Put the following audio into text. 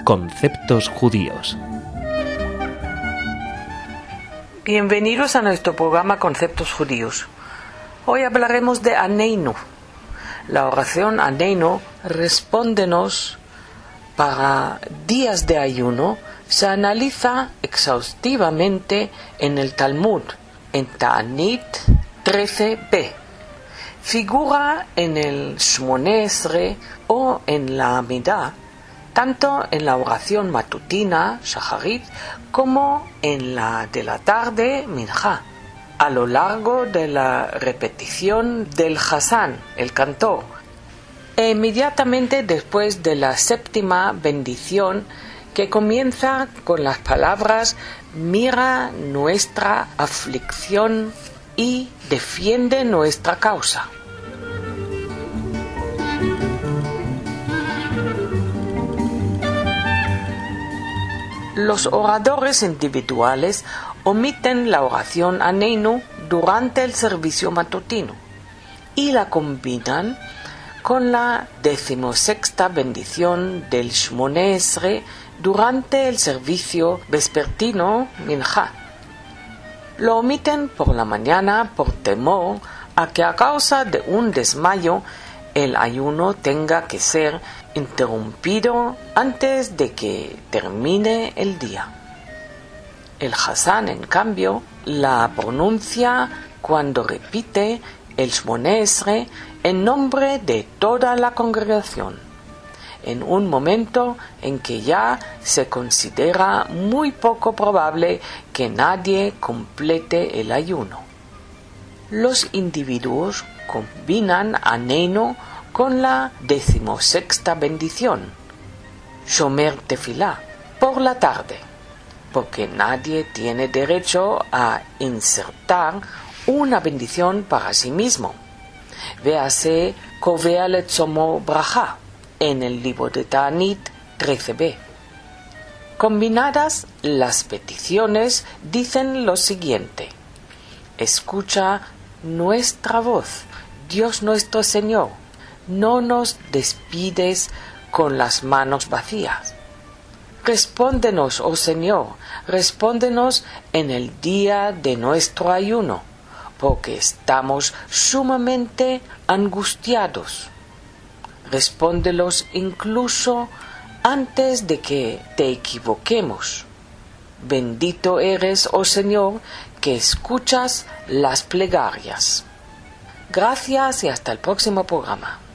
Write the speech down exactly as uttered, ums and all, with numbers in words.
Conceptos Judíos. Bienvenidos a nuestro programa Conceptos Judíos. Hoy hablaremos de Aneinu. La oración Aneinu, respóndenos, para días de ayuno, se analiza exhaustivamente en el Talmud, en Ta'anit trece b. Figura en el Shmoneh Esrei o en la Amidah, tanto en la oración matutina, Shacharit, como en la de la tarde, Minjá, a lo largo de la repetición del Hazán, el cantor, e inmediatamente después de la séptima bendición, que comienza con las palabras «Mira nuestra aflicción y defiende nuestra causa». Los oradores individuales omiten la oración Aneinu durante el servicio matutino y la combinan con la decimosexta bendición del Shmoneh Esrei durante el servicio vespertino Minjá. Lo omiten por la mañana por temor a que a causa de un desmayo el ayuno tenga que ser interrumpido antes de que termine el día. El Hazán, en cambio, la pronuncia cuando repite el Shmoneh Esrei en nombre de toda la congregación, en un momento en que ya se considera muy poco probable que nadie complete el ayuno. Los individuos combinan Aneinu con la decimosexta bendición, Shomer Tefilá, por la tarde, porque nadie tiene derecho a insertar una bendición para sí mismo. Véase Kovea Letzomo Braja en el libro de Ta'anit trece b. Combinadas, las peticiones dicen lo siguiente: escucha nuestra voz, Dios nuestro Señor, no nos despides con las manos vacías. Respóndenos, oh Señor, respóndenos en el día de nuestro ayuno, porque estamos sumamente angustiados. Respóndelos incluso antes de que te equivoquemos. Bendito eres, oh Señor, que escuchas las plegarias. Gracias y hasta el próximo programa.